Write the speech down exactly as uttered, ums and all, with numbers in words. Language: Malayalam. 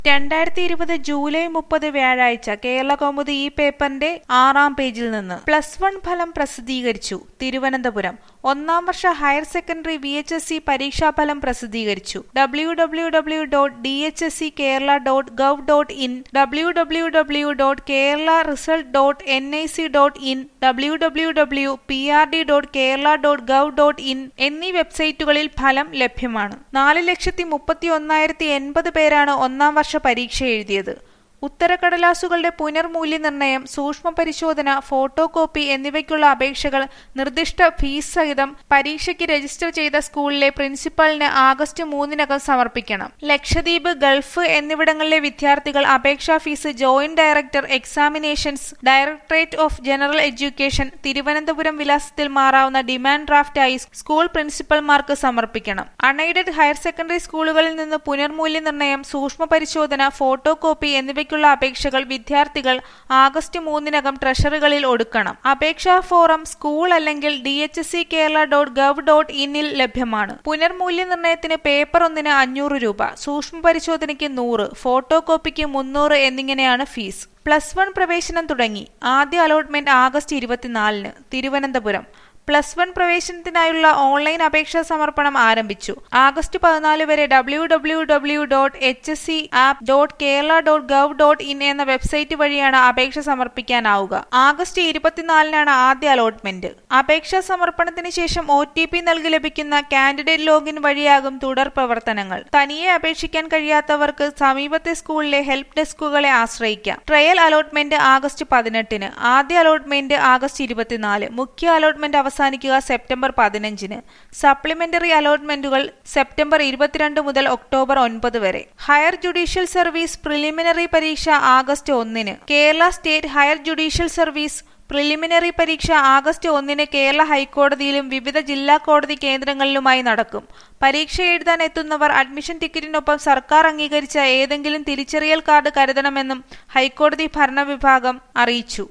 രണ്ടായിരത്തി ഇരുപത് ജൂലൈ മുപ്പത് വ്യാഴാഴ്ച കേരളകൗമുദി ഈ പേപ്പറിന്റെ ആറാം പേജിൽ നിന്ന് പ്ലസ് വൺ ഫലം പ്രസിദ്ധീകരിച്ചു. തിരുവനന്തപുരം ഒന്നാം വർഷ higher secondary V H S C പരീക്ഷാഫലം പ്രസിദ്ധീകരിച്ചു. W W W dot D H S C Kerala dot gov dot in, W W W dot Kerala result dot N I C dot in, W W W dot P R D dot Kerala dot gov dot in എന്നീ വെബ്സൈറ്റുകളിൽ ഫലം ലഭ്യമാണ്. നാല് ലക്ഷത്തി മുപ്പത്തി ഒന്നായിരത്തി എൺപത് പേരാണ് ഒന്നാം വർഷ പരീക്ഷ എഴുതിയത്. ഉത്തരക്കടലാസുകളുടെ പുനർമൂല്യനിർണയം, സൂക്ഷ്മ പരിശോധന, ഫോട്ടോ കോപ്പി എന്നിവയ്ക്കുള്ള അപേക്ഷകൾ നിർദ്ദിഷ്ട ഫീസ് സഹിതം പരീക്ഷയ്ക്ക് രജിസ്റ്റർ ചെയ്ത സ്കൂളിലെ പ്രിൻസിപ്പലിന് ആഗസ്റ്റ് മൂന്നിനകം സമർപ്പിക്കണം. ലക്ഷദ്വീപ്, ഗൾഫ് എന്നിവിടങ്ങളിലെ വിദ്യാർത്ഥികൾ അപേക്ഷാ fees joint director examinations, directorate of general education, Thiruvananthapuram വിലാസത്തിൽ മാറാവുന്ന ഡിമാൻഡ് ഡ്രാഫ്റ്റായി സ്കൂൾ പ്രിൻസിപ്പൽമാർക്ക് സമർപ്പിക്കണം. അൺഎയ്ഡഡ് ഹയർ സെക്കൻഡറി സ്കൂളുകളിൽ നിന്ന് പുനർമൂല്യനിർണയം, സൂക്ഷ്മ പരിശോധന, ഫോട്ടോ കോപ്പി എന്നിവയ്ക്ക് അപേക്ഷകൾ വിദ്യാർത്ഥികൾ ആഗസ്റ്റ് മൂന്നിനകം ട്രഷറികളിൽ ഒടുക്കണം. അപേക്ഷാ ഫോറം സ്കൂൾ അല്ലെങ്കിൽ D H S C Kerala dot gov ഡോട്ട് ഇന്നിൽ ലഭ്യമാണ്. പുനർമൂല്യനിർണയത്തിന് പേപ്പർ ഒന്നിന് അഞ്ഞൂറ് രൂപ, സൂക്ഷ്മ പരിശോധനയ്ക്ക് നൂറ്, ഫോട്ടോ കോപ്പിക്ക് മുന്നൂറ് എന്നിങ്ങനെയാണ് ഫീസ്. പ്ലസ് വൺ പ്രവേശനം തുടങ്ങി. ആദ്യ അലോട്ട്മെന്റ് ആഗസ്റ്റ് ഇരുപത്തിനാലിന്. തിരുവനന്തപുരം പ്ലസ് വൺ പ്രവേശനത്തിനായുള്ള ഓൺലൈൻ അപേക്ഷാ സമർപ്പണം ആരംഭിച്ചു. ആഗസ്റ്റ് പതിനാല് വരെ W W W dot H S C app dot Kerala dot gov dot in എന്ന വെബ്സൈറ്റ് വഴിയാണ് അപേക്ഷ സമർപ്പിക്കാനാവുക. ആഗസ്റ്റ് ഇരുപത്തിനാലിനാണ് ആദ്യ അലോട്ട്മെന്റ്. അപേക്ഷാ സമർപ്പണത്തിന് ശേഷം ഒ ടി പി നൽകി ലഭിക്കുന്ന കാൻഡിഡേറ്റ് ലോഗിൻ വഴിയാകും തുടർ പ്രവർത്തനങ്ങൾ. തനിയെ അപേക്ഷിക്കാൻ കഴിയാത്തവർക്ക് സമീപത്തെ സ്കൂളിലെ ഹെൽപ്പ് ഡെസ്കുകളെ ആശ്രയിക്കാം. ട്രയൽ അലോട്ട്മെന്റ് ആഗസ്റ്റ് പതിനെട്ടിന്. ആദ്യ അലോട്ട്മെന്റ് ആഗസ്റ്റ് ഇരുപത്തിനാല്. മുഖ്യ അലോട്ട്മെന്റ് അവസാനിക്കുക സെപ്റ്റംബർ പതിനഞ്ചിന്. സപ്ലിമെന്ററി അലോട്ട്മെന്റുകൾ സെപ്റ്റംബർ ഇരുപത്തിരണ്ട് മുതൽ ഒക്ടോബർ ഒൻപത് വരെ. ഹയർ ജുഡീഷ്യൽ സർവീസ് പ്രിലിമിനറി പരീക്ഷ ആഗസ്റ്റ് ഒന്നിന്. Kerala state higher judicial service preliminary പരീക്ഷ ആഗസ്റ്റ് ഒന്നിന് കേരള ഹൈക്കോടതിയിലും വിവിധ ജില്ലാ കോടതി കേന്ദ്രങ്ങളിലുമായി നടക്കും. പരീക്ഷ എഴുതാൻ എത്തുന്നവർ അഡ്മിഷൻ ടിക്കറ്റിനൊപ്പം സർക്കാർ അംഗീകരിച്ച ഏതെങ്കിലും തിരിച്ചറിയൽ കാർഡ് കരുതണമെന്നും ഹൈക്കോടതി ഭരണവിഭാഗം അറിയിച്ചു.